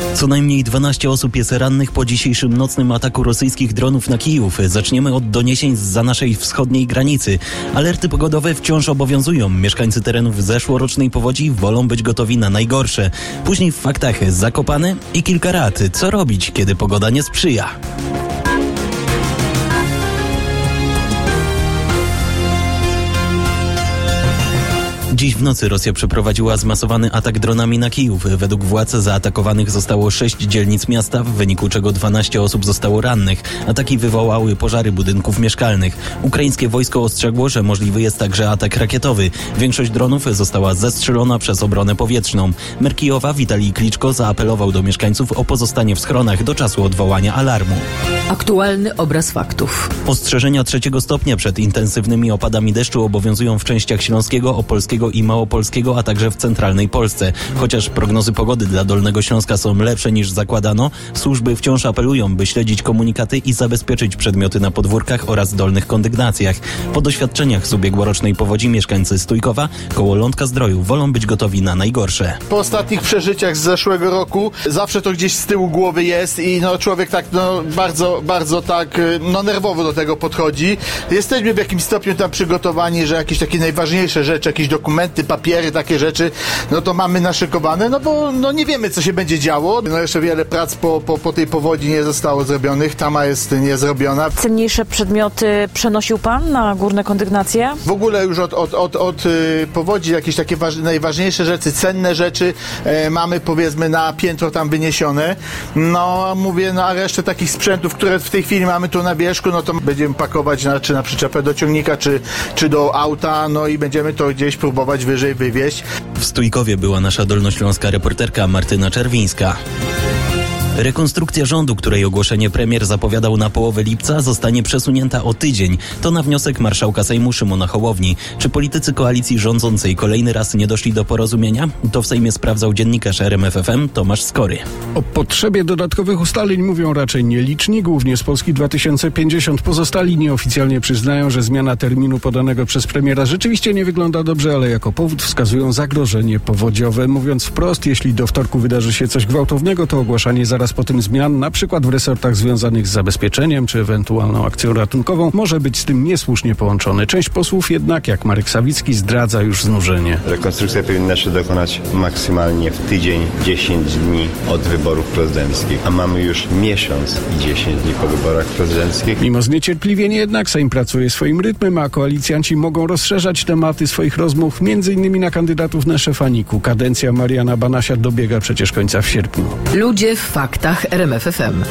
Co najmniej 12 osób jest rannych po dzisiejszym nocnym ataku rosyjskich dronów na Kijów. Zaczniemy od doniesień zza naszej wschodniej granicy. Alerty pogodowe wciąż obowiązują. Mieszkańcy terenów zeszłorocznej powodzi wolą być gotowi na najgorsze. Później w faktach Zakopane i kilka rad. Co robić, kiedy pogoda nie sprzyja? Dziś w nocy Rosja przeprowadziła zmasowany atak dronami na Kijów. Według władz zaatakowanych zostało 6 dzielnic miasta, w wyniku czego 12 osób zostało rannych. Ataki wywołały pożary budynków mieszkalnych. Ukraińskie wojsko ostrzegło, że możliwy jest także atak rakietowy. Większość dronów została zestrzelona przez obronę powietrzną. Mer Kijowa Witalij Kliczko zaapelował do mieszkańców o pozostanie w schronach do czasu odwołania alarmu. Aktualny obraz faktów. Ostrzeżenia 3 stopnia przed intensywnymi opadami deszczu obowiązują w częściach Śląskiego, Opolskiego i Małopolskiego, a także w centralnej Polsce. Chociaż prognozy pogody dla Dolnego Śląska są lepsze niż zakładano, służby wciąż apelują, by śledzić komunikaty i zabezpieczyć przedmioty na podwórkach oraz dolnych kondygnacjach. Po doświadczeniach z ubiegłorocznej powodzi mieszkańcy Stójkowa koło Lądka-Zdroju wolą być gotowi na najgorsze. Po ostatnich przeżyciach z zeszłego roku zawsze to gdzieś z tyłu głowy jest i człowiek tak bardzo tak nerwowo do tego podchodzi. Jesteśmy w jakimś stopniu tam przygotowani, że jakieś takie najważniejsze rzeczy, jakieś dokumenty, papiery, takie rzeczy, to mamy naszykowane, bo nie wiemy, co się będzie działo. Jeszcze wiele prac po tej powodzi nie zostało zrobionych, tama jest niezrobiona. Cenniejsze przedmioty przenosił pan na górne kondygnacje? W ogóle już od powodzi jakieś takie najważniejsze rzeczy, cenne rzeczy mamy, powiedzmy, na piętro tam wyniesione. A resztę takich sprzętów, które w tej chwili mamy tu na wierzchu, to będziemy pakować czy na przyczepę do ciągnika, czy do auta, i będziemy to gdzieś próbować wyżej wywieźć. W Stójkowie była nasza dolnośląska reporterka Martyna Czerwińska. Rekonstrukcja rządu, której ogłoszenie premier zapowiadał na połowę lipca, zostanie przesunięta o tydzień. To na wniosek marszałka Sejmu Szymona Hołowni. Czy politycy koalicji rządzącej kolejny raz nie doszli do porozumienia? To w Sejmie sprawdzał dziennikarz RMF FM Tomasz Skory. O potrzebie dodatkowych ustaleń mówią raczej nieliczni, głównie z Polski 2050. Pozostali nieoficjalnie przyznają, że zmiana terminu podanego przez premiera rzeczywiście nie wygląda dobrze, ale jako powód wskazują zagrożenie powodziowe. Mówiąc wprost, jeśli do wtorku wydarzy się coś gwałtownego, to ogłaszanie zaraz po tym zmian, na przykład w resortach związanych z zabezpieczeniem czy ewentualną akcją ratunkową, może być z tym niesłusznie połączone. Część posłów jednak, jak Marek Sawicki, zdradza już znużenie. Rekonstrukcja powinna się dokonać maksymalnie w tydzień, 10 dni od wyborów prezydenckich, a mamy już miesiąc i 10 dni po wyborach prezydenckich. Mimo zniecierpliwienia jednak Sejm pracuje swoim rytmem, a koalicjanci mogą rozszerzać tematy swoich rozmów, m.in. na kandydatów na szefa NIK-u. Kadencja Mariana Banasia dobiega przecież końca w sierpniu. Ludzie w faktach RMF FM.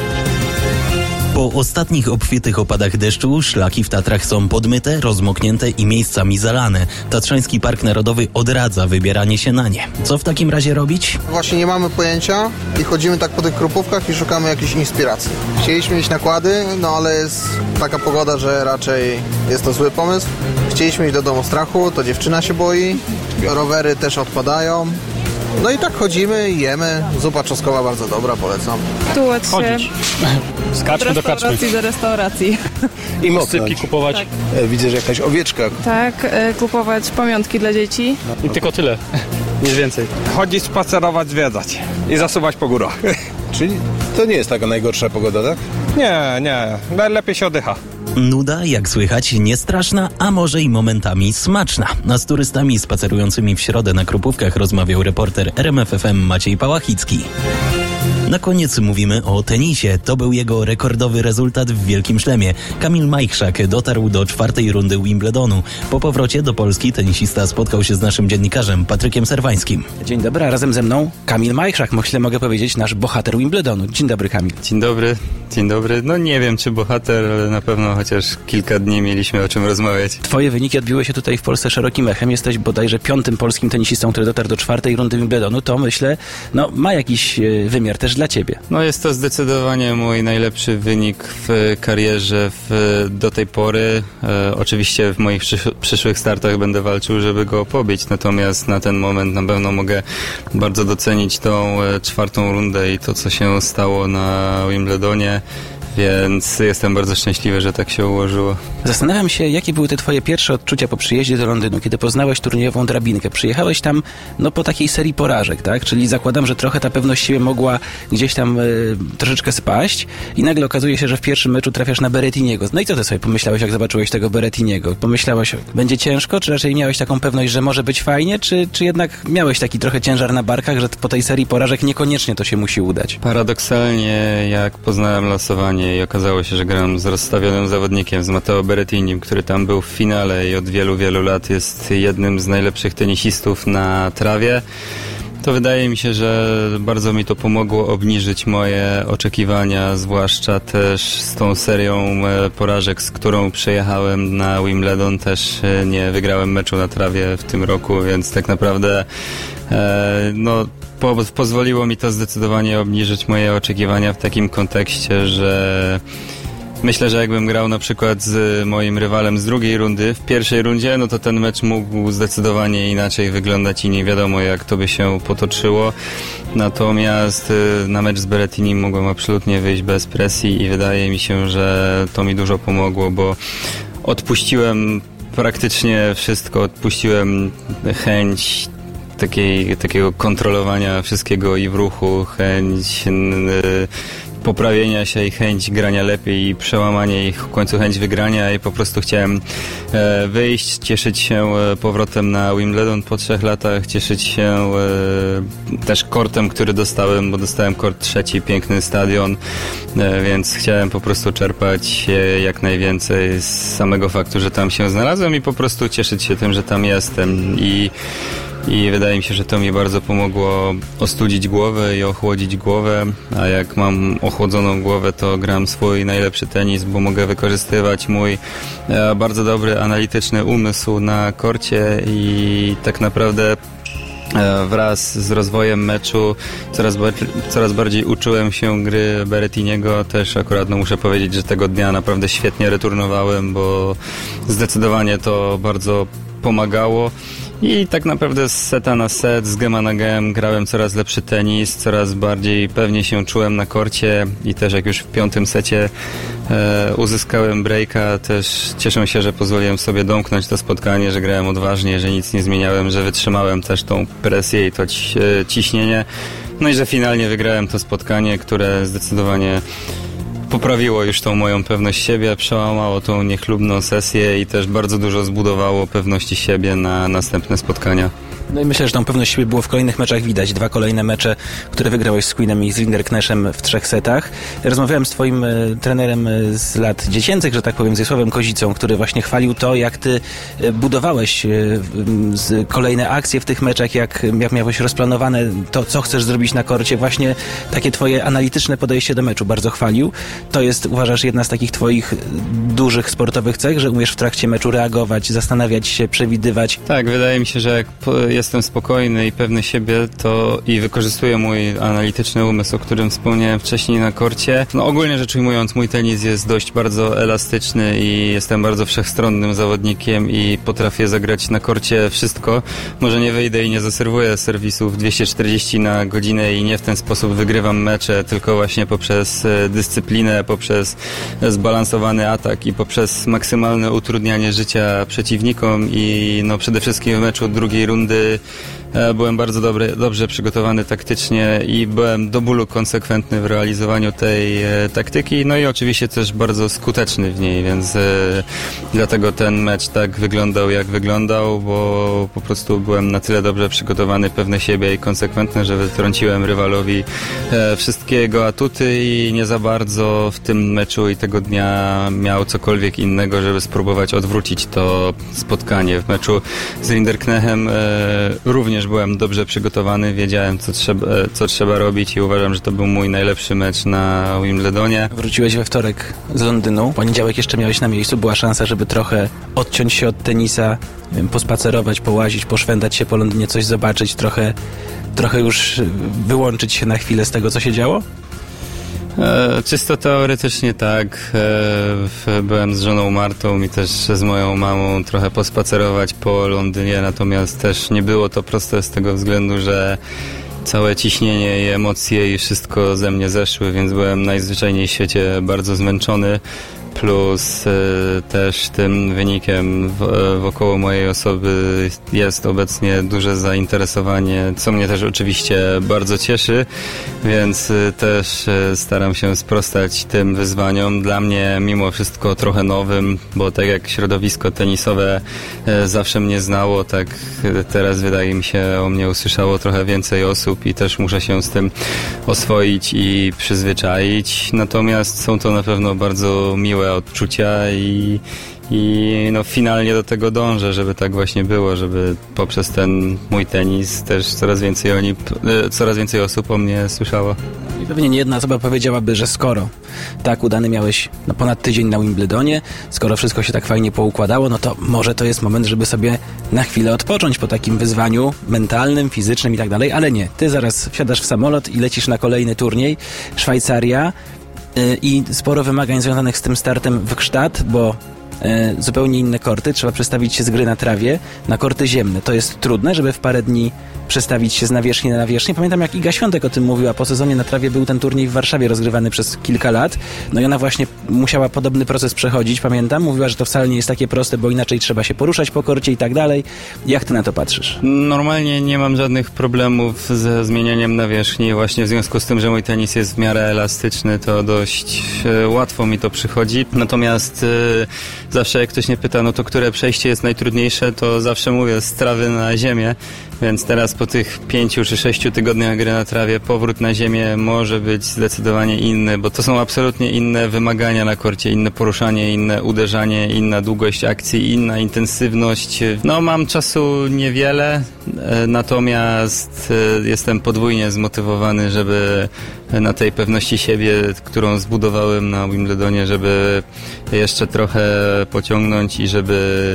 Po ostatnich obfitych opadach deszczu szlaki w Tatrach są podmyte, rozmoknięte i miejscami zalane. Tatrzański Park Narodowy odradza wybieranie się na nie. Co w takim razie robić? Właśnie nie mamy pojęcia i chodzimy tak po tych krupówkach i szukamy jakiejś inspiracji. Chcieliśmy mieć nakłady, ale jest taka pogoda, że raczej jest to zły pomysł. Chcieliśmy iść do domu strachu, to dziewczyna się boi, rowery też odpadają. I tak chodzimy i jemy. Zupa czosnkowa bardzo dobra, polecam. Tułać się. Chodzić. Skaczmy do kaczmy. Do restauracji. I mocyki kupować. Tak. Widzę, że jakaś owieczka. Tak, kupować pamiątki dla dzieci. I tylko tyle. Nic więcej. Chodzić, spacerować, zwiedzać. I zasuwać po górach. Czyli to nie jest taka najgorsza pogoda, tak? Nie. Najlepiej się oddycha. Nuda, jak słychać, nie straszna, a może i momentami smaczna. A z turystami spacerującymi w środę na Krupówkach rozmawiał reporter RMF FM Maciej Pałachicki. Na koniec mówimy o tenisie. To był jego rekordowy rezultat w Wielkim Szlemie. Kamil Majchrzak dotarł do 4. rundy Wimbledonu. Po powrocie do Polski tenisista spotkał się z naszym dziennikarzem Patrykiem Serwańskim. Dzień dobry, a razem ze mną Kamil Majchrzak, mogę powiedzieć, nasz bohater Wimbledonu. Dzień dobry, Kamil. Dzień dobry. Nie wiem, czy bohater, ale na pewno chociaż kilka dni mieliśmy o czym rozmawiać. Twoje wyniki odbiły się tutaj w Polsce szerokim echem. Jesteś bodajże 5. polskim tenisistą, który dotarł do 4. rundy Wimbledonu. To myślę, ma jakiś wymiar też dla ciebie. Jest to zdecydowanie mój najlepszy wynik w karierze do tej pory. Oczywiście w moich przyszłych startach będę walczył, żeby go pobić, natomiast na ten moment na pewno mogę bardzo docenić tą 4. rundę i to, co się stało na Wimbledonie. więc jestem bardzo szczęśliwy, że tak się ułożyło. Zastanawiam się, jakie były te twoje pierwsze odczucia po przyjeździe do Londynu, kiedy poznałeś turniejową drabinkę. Przyjechałeś tam po takiej serii porażek, tak? Czyli zakładam, że trochę ta pewność siebie mogła gdzieś tam troszeczkę spaść i nagle okazuje się, że w pierwszym meczu trafiasz na Berrettiniego. No i co ty sobie pomyślałeś, jak zobaczyłeś tego Berrettiniego? Pomyślałeś, będzie ciężko, czy raczej miałeś taką pewność, że może być fajnie, czy jednak miałeś taki trochę ciężar na barkach, że po tej serii porażek niekoniecznie to się musi udać? Paradoksalnie, jak poznałem losowanie i okazało się, że gram z rozstawionym zawodnikiem, z Matteo Berrettinim, który tam był w finale i od wielu, wielu lat jest jednym z najlepszych tenisistów na trawie, to wydaje mi się, że bardzo mi to pomogło obniżyć moje oczekiwania, zwłaszcza też z tą serią porażek, z którą przyjechałem na Wimbledon. Też nie wygrałem meczu na trawie w tym roku, więc tak naprawdę pozwoliło mi to zdecydowanie obniżyć moje oczekiwania w takim kontekście, że myślę, że jakbym grał na przykład z moim rywalem z drugiej rundy w pierwszej rundzie, no to ten mecz mógł zdecydowanie inaczej wyglądać i nie wiadomo, jak to by się potoczyło. Natomiast na mecz z Berrettinim mogłem absolutnie wyjść bez presji i wydaje mi się, że to mi dużo pomogło, bo odpuściłem praktycznie wszystko, odpuściłem chęć takiego kontrolowania wszystkiego i w ruchu, chęć poprawienia się i chęć grania lepiej i przełamania ich, w końcu chęć wygrania i po prostu chciałem wyjść, cieszyć się powrotem na Wimbledon po 3 latach, cieszyć się też kortem, który dostałem, bo dostałem kort 3, piękny stadion, więc chciałem po prostu czerpać jak najwięcej z samego faktu, że tam się znalazłem i po prostu cieszyć się tym, że tam jestem i wydaje mi się, że to mi bardzo pomogło ostudzić głowę i ochłodzić głowę, a jak mam ochłodzoną głowę, to gram swój najlepszy tenis, bo mogę wykorzystywać mój bardzo dobry, analityczny umysł na korcie i tak naprawdę wraz z rozwojem meczu coraz bardziej uczyłem się gry Berrettiniego. Też akurat muszę powiedzieć, że tego dnia naprawdę świetnie returnowałem, bo zdecydowanie to bardzo pomagało. I tak naprawdę z seta na set, z gema na gem grałem coraz lepszy tenis, coraz bardziej pewnie się czułem na korcie i też jak już w 5. secie uzyskałem breaka, też cieszę się, że pozwoliłem sobie domknąć to spotkanie, że grałem odważnie, że nic nie zmieniałem, że wytrzymałem też tą presję i to ciśnienie. No i że finalnie wygrałem to spotkanie, które zdecydowanie poprawiło już tą moją pewność siebie, przełamało tą niechlubną sesję i też bardzo dużo zbudowało pewności siebie na następne spotkania. No i myślę, że tą pewność siebie było w kolejnych meczach widać. 2 kolejne mecze, które wygrałeś z Queenem i z Rinderkneszem w 3 setach. Rozmawiałem z twoim trenerem z lat dziecięcych, że tak powiem, z Wiesławem Kozicą, który właśnie chwalił to, jak ty budowałeś kolejne akcje w tych meczach, jak miałeś rozplanowane to, co chcesz zrobić na korcie. Właśnie takie twoje analityczne podejście do meczu bardzo chwalił. To jest, uważasz, jedna z takich twoich dużych sportowych cech, że umiesz w trakcie meczu reagować, zastanawiać się, przewidywać? Tak, wydaje mi się, że jak jestem spokojny i pewny siebie, to i wykorzystuję mój analityczny umysł, o którym wspomniałem wcześniej na korcie. No ogólnie rzecz ujmując, mój tenis jest dość bardzo elastyczny i jestem bardzo wszechstronnym zawodnikiem i potrafię zagrać na korcie wszystko. Może nie wyjdę i nie zaserwuję serwisów 240 na godzinę i nie w ten sposób wygrywam mecze, tylko właśnie poprzez dyscyplinę, poprzez zbalansowany atak i poprzez maksymalne utrudnianie życia przeciwnikom i no przede wszystkim w meczu drugiej rundy byłem bardzo dobrze przygotowany taktycznie i byłem do bólu konsekwentny w realizowaniu tej taktyki, no i oczywiście też bardzo skuteczny w niej, więc dlatego ten mecz tak wyglądał, jak wyglądał, bo po prostu byłem na tyle dobrze przygotowany, pewny siebie i konsekwentny, że wytrąciłem rywalowi wszystkie jego atuty i nie za bardzo w tym meczu i tego dnia miał cokolwiek innego, żeby spróbować odwrócić to spotkanie. W meczu z Rinderknechem również byłem dobrze przygotowany, wiedziałem co trzeba robić i uważam, że to był mój najlepszy mecz na Wimbledonie. Wróciłeś we wtorek z Londynu, w poniedziałek jeszcze miałeś na miejscu, była szansa, żeby trochę odciąć się od tenisa, pospacerować, połazić, poszwędać się po Londynie, coś zobaczyć, trochę już wyłączyć się na chwilę z tego, co się działo? Czysto teoretycznie tak. Byłem z żoną Martą i też z moją mamą trochę pospacerować po Londynie, natomiast też nie było to proste z tego względu, że całe ciśnienie i emocje i wszystko ze mnie zeszły, więc byłem najzwyczajniej w świecie bardzo zmęczony. Plus też tym wynikiem wokoło mojej osoby jest obecnie duże zainteresowanie, co mnie też oczywiście bardzo cieszy, więc też staram się sprostać tym wyzwaniom. Dla mnie mimo wszystko trochę nowym, bo tak jak środowisko tenisowe zawsze mnie znało, tak teraz wydaje mi się o mnie usłyszało trochę więcej osób i też muszę się z tym oswoić i przyzwyczaić. Natomiast są to na pewno bardzo miłe odczucia i no finalnie do tego dążę, żeby tak właśnie było, żeby poprzez ten mój tenis też coraz więcej osób o mnie słyszało. I pewnie nie jedna osoba powiedziałaby, że skoro tak udany miałeś ponad tydzień na Wimbledonie, skoro wszystko się tak fajnie poukładało, no to może to jest moment, żeby sobie na chwilę odpocząć po takim wyzwaniu mentalnym, fizycznym i tak dalej, ale nie. Ty zaraz wsiadasz w samolot i lecisz na kolejny turniej, Szwajcaria, i sporo wymagań związanych z tym startem w Gstaad, bo zupełnie inne korty, trzeba przestawić się z gry na trawie na korty ziemne. To jest trudne, żeby w parę dni przestawić się z nawierzchni na nawierzchnię. Pamiętam, jak Iga Świątek o tym mówiła. Po sezonie na trawie był ten turniej w Warszawie rozgrywany przez kilka lat. No i ona właśnie musiała podobny proces przechodzić, pamiętam. Mówiła, że to wcale nie jest takie proste, bo inaczej trzeba się poruszać po korcie i tak dalej. Jak ty na to patrzysz? Normalnie nie mam żadnych problemów ze zmienianiem nawierzchni. Właśnie w związku z tym, że mój tenis jest w miarę elastyczny, to dość łatwo mi to przychodzi. Natomiast zawsze jak ktoś mnie pyta, no to które przejście jest najtrudniejsze, to zawsze mówię z trawy na ziemię. Więc teraz po tych 5 czy 6 tygodniach gry na trawie powrót na ziemię może być zdecydowanie inny, bo to są absolutnie inne wymagania na korcie, inne poruszanie, inne uderzanie, inna długość akcji, inna intensywność. No mam czasu niewiele, natomiast jestem podwójnie zmotywowany, żeby na tej pewności siebie, którą zbudowałem na Wimbledonie, żeby jeszcze trochę pociągnąć i żeby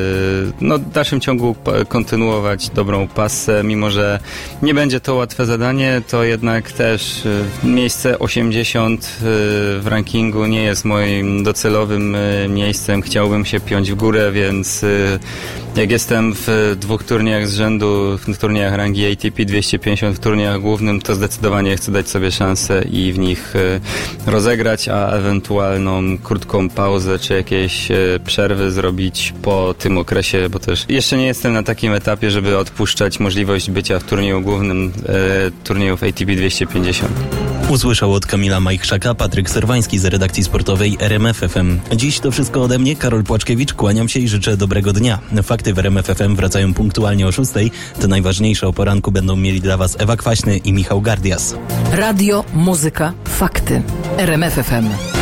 w dalszym ciągu kontynuować dobrą pasę, mimo że nie będzie to łatwe zadanie, to jednak też miejsce 80 w rankingu nie jest moim docelowym miejscem. Chciałbym się piąć w górę, więc jak jestem w 2 turniejach z rzędu, w turniejach rangi ATP 250, w turniejach głównym, to zdecydowanie chcę dać sobie szansę i w nich rozegrać, a ewentualną krótką pauzę czy jakieś przerwy zrobić po tym okresie, bo też jeszcze nie jestem na takim etapie, żeby odpuszczać możliwość bycia w turnieju głównym turniejów ATP 250. Usłyszał od Kamila Majchrzaka Patryk Serwański z redakcji sportowej RMF FM. Dziś to wszystko ode mnie, Karol Płaczkiewicz. Kłaniam się i życzę dobrego dnia. Fakty w RMF FM wracają punktualnie o 6:00. Te najważniejsze o poranku będą mieli dla Was Ewa Kwaśny i Michał Gardias. Radio, muzyka, fakty. RMF FM.